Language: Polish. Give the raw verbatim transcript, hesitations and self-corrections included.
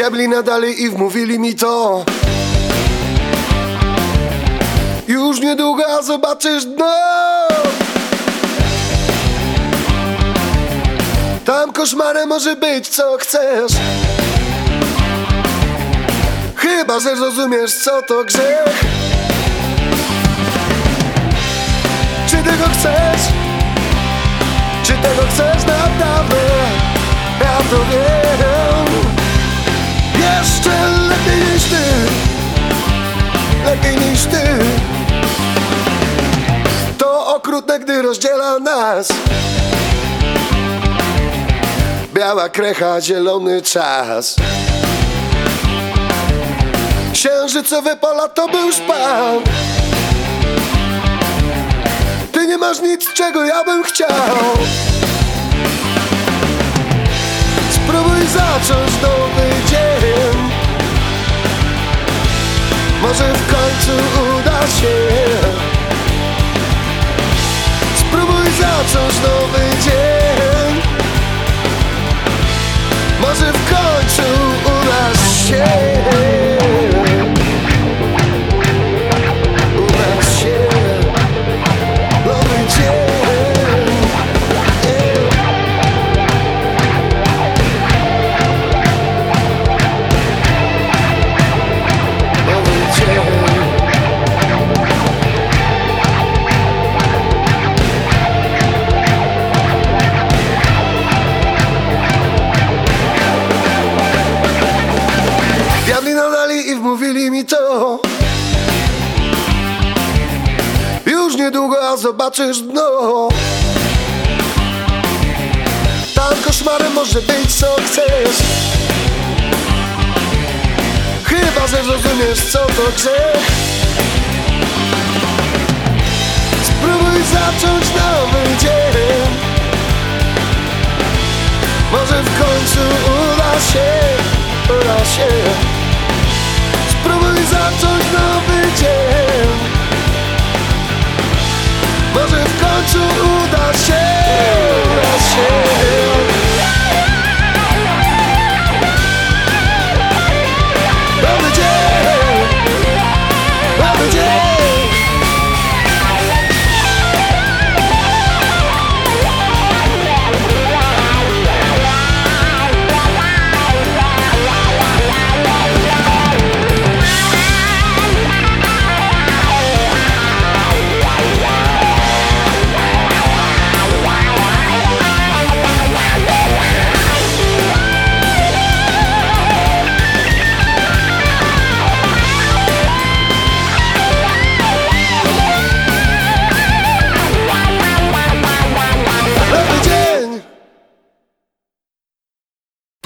Diabli nadali i wmówili mi to. Już niedługo zobaczysz dno. Tam koszmarem może być co chcesz, chyba że zrozumiesz co to grzech. Czy tego chcesz? Czy tego chcesz naprawdę? Ja to wiem. Jeszcze lepiej niż ty, lepiej niż ty. To okrutne, gdy rozdziela nas biała krecha, zielony czas. Księżycowe pola to był szpan. Ty nie masz nic, czego ja bym chciał. Spróbuj zacząć nowy dzień, może w końcu uda się. Spróbuj zacząć nowy dzień, może w końcu uda się. Uda się nowy dzień. Nowy dzień. Diabli nadali i wmówili mi to. Już niedługo zobaczysz dno. Tam koszmarem może być co chcesz, chyba że zrozumiesz co to grzech. Spróbuj zacząć nowy dzień, może w końcu uda się, uda się. Spróbuj zacząć nowy dzień, może w końcu uda się.